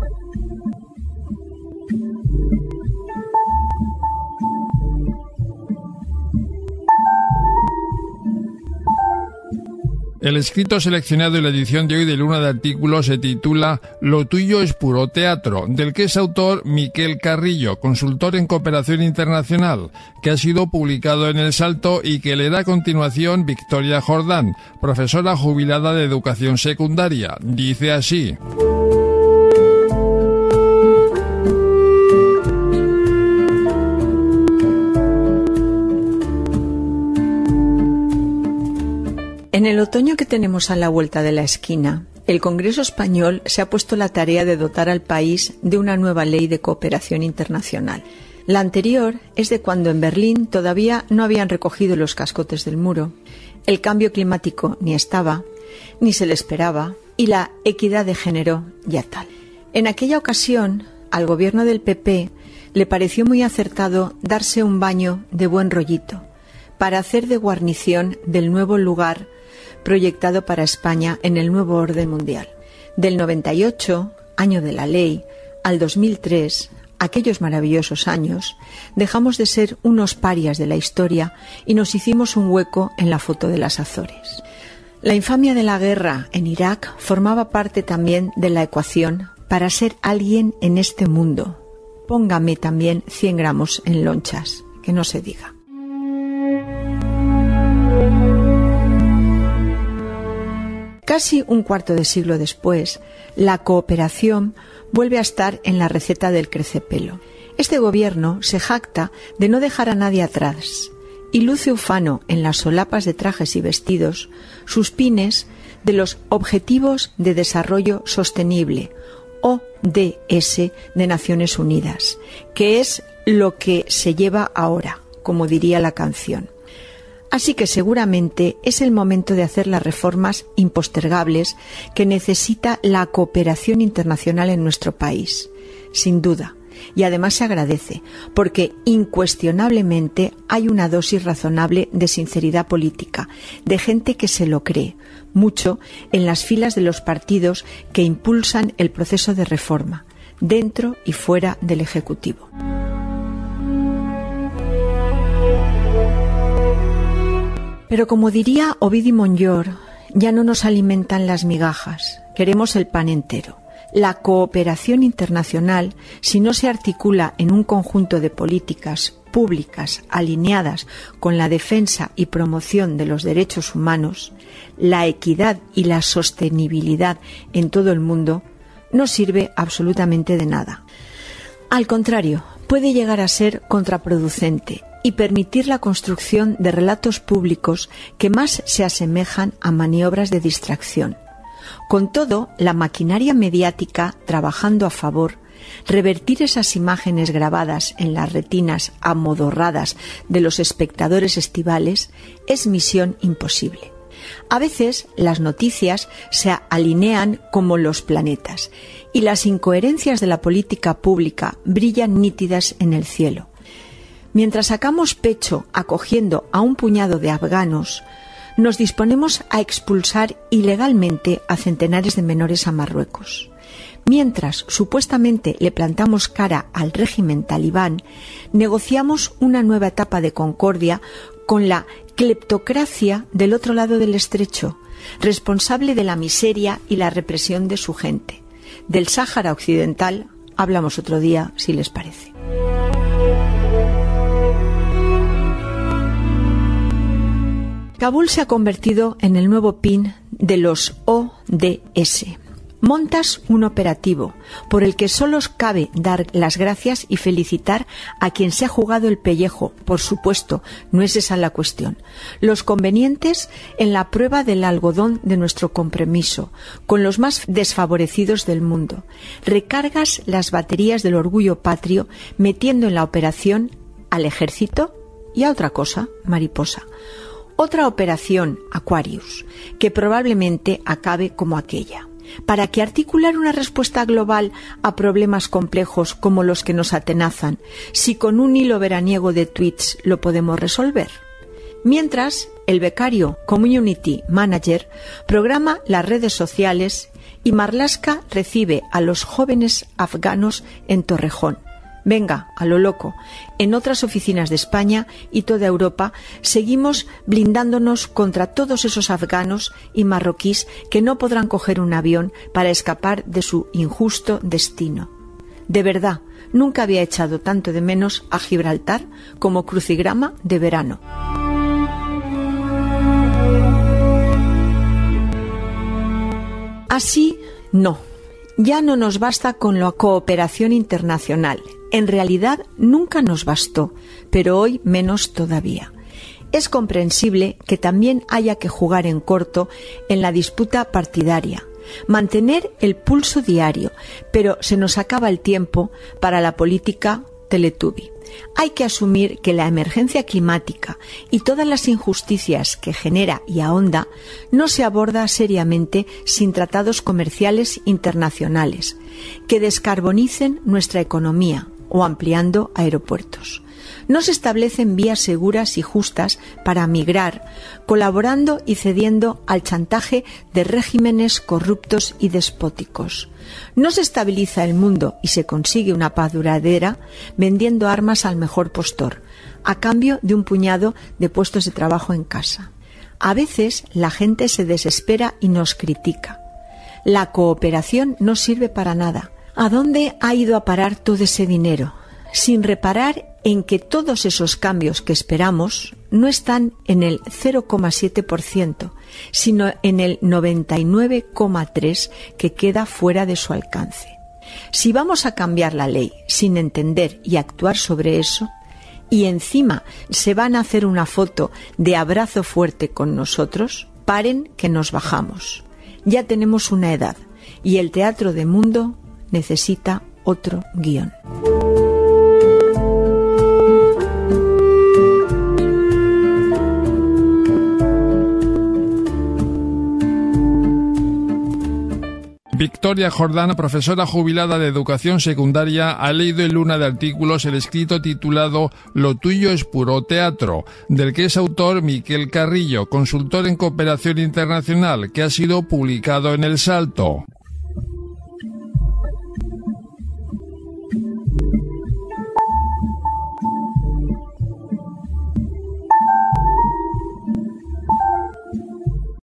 El escrito seleccionado en la edición de hoy de Luna de Artículos se titula Lo tuyo es puro teatro, del que es autor Miquel Carrillo, consultor en cooperación internacional, que ha sido publicado en El Salto y que le da a continuación Victoria Jordán, profesora jubilada de educación secundaria. Dice así: En el otoño que tenemos a la vuelta de la esquina, el Congreso Español se ha puesto la tarea de dotar al país de una nueva ley de cooperación internacional. La anterior es de cuando en Berlín todavía no habían recogido los cascotes del muro, el cambio climático ni estaba, ni se le esperaba, y la equidad de género ya tal. En aquella ocasión, al gobierno del PP le pareció muy acertado darse un baño de buen rollito para hacer de guarnición del nuevo lugar proyectado para España en el nuevo orden mundial. Del 98, año de la ley, al 2003, aquellos maravillosos años, dejamos de ser unos parias de la historia y nos hicimos un hueco en la foto de las Azores. La infamia de la guerra en Irak formaba parte también de la ecuación para ser alguien en este mundo. Póngame también 100 gramos en lonchas, que no se diga. Casi un cuarto de siglo después, la cooperación vuelve a estar en la receta del crecepelo. Este gobierno se jacta de no dejar a nadie atrás y luce ufano en las solapas de trajes y vestidos sus pines de los Objetivos de Desarrollo Sostenible, ODS de Naciones Unidas, que es lo que se lleva ahora, como diría la canción. Así que seguramente es el momento de hacer las reformas impostergables que necesita la cooperación internacional en nuestro país, sin duda. Y además se agradece, porque incuestionablemente hay una dosis razonable de sinceridad política, de gente que se lo cree, mucho en las filas de los partidos que impulsan el proceso de reforma, dentro y fuera del Ejecutivo. Pero como diría Ovidi Montllor, ya no nos alimentan las migajas, queremos el pan entero. La cooperación internacional, si no se articula en un conjunto de políticas públicas alineadas con la defensa y promoción de los derechos humanos, la equidad y la sostenibilidad en todo el mundo, no sirve absolutamente de nada. Al contrario, puede llegar a ser contraproducente y permitir la construcción de relatos públicos que más se asemejan a maniobras de distracción. Con todo, la maquinaria mediática trabajando a favor, revertir esas imágenes grabadas en las retinas amodorradas de los espectadores estivales es misión imposible. A veces las noticias se alinean como los planetas y las incoherencias de la política pública brillan nítidas en el cielo. Mientras sacamos pecho acogiendo a un puñado de afganos, nos disponemos a expulsar ilegalmente a centenares de menores a Marruecos. Mientras supuestamente le plantamos cara al régimen talibán, negociamos una nueva etapa de concordia con la cleptocracia del otro lado del estrecho, responsable de la miseria y la represión de su gente. Del Sáhara Occidental hablamos otro día, si les parece. Kabul se ha convertido en el nuevo PIN de los ODS. Montas un operativo por el que solo cabe dar las gracias y felicitar a quien se ha jugado el pellejo. Por supuesto, no es esa la cuestión. Los convenientes en la prueba del algodón de nuestro compromiso con los más desfavorecidos del mundo. Recargas las baterías del orgullo patrio metiendo en la operación al ejército y a otra cosa, mariposa. Otra operación, Aquarius, que probablemente acabe como aquella. ¿Para qué articular una respuesta global a problemas complejos como los que nos atenazan, si con un hilo veraniego de tweets lo podemos resolver? Mientras, el becario Community Manager programa las redes sociales y Marlaska recibe a los jóvenes afganos en Torrejón. Venga, a lo loco. En otras oficinas de España y toda Europa seguimos blindándonos contra todos esos afganos y marroquíes que no podrán coger un avión para escapar de su injusto destino. De verdad, nunca había echado tanto de menos a Gibraltar como crucigrama de verano. Así, no. Ya no nos basta con la cooperación internacional. En realidad nunca nos bastó, pero hoy menos todavía. Es comprensible que también haya que jugar en corto en la disputa partidaria, mantener el pulso diario, pero se nos acaba el tiempo para la política Teletubby. Hay que asumir que la emergencia climática y todas las injusticias que genera y ahonda no se aborda seriamente sin tratados comerciales internacionales que descarbonicen nuestra economía o ampliando aeropuertos. No se establecen vías seguras y justas para migrar, colaborando y cediendo al chantaje de regímenes corruptos y despóticos. No se estabiliza el mundo y se consigue una paz duradera vendiendo armas al mejor postor, a cambio de un puñado de puestos de trabajo en casa. A veces la gente se desespera y nos critica. La cooperación no sirve para nada. ¿A dónde ha ido a parar todo ese dinero? Sin reparar en que todos esos cambios que esperamos no están en el 0,7%, sino en el 99,3% que queda fuera de su alcance. Si vamos a cambiar la ley sin entender y actuar sobre eso, y encima se van a hacer una foto de abrazo fuerte con nosotros, paren que nos bajamos. Ya tenemos una edad y el teatro de mundo necesita otro guión. Victoria Jordán, profesora jubilada de educación secundaria, ha leído en Luna de Artículos el escrito titulado Lo tuyo es puro teatro, del que es autor Miquel Carrillo, consultor en cooperación internacional, que ha sido publicado en El Salto.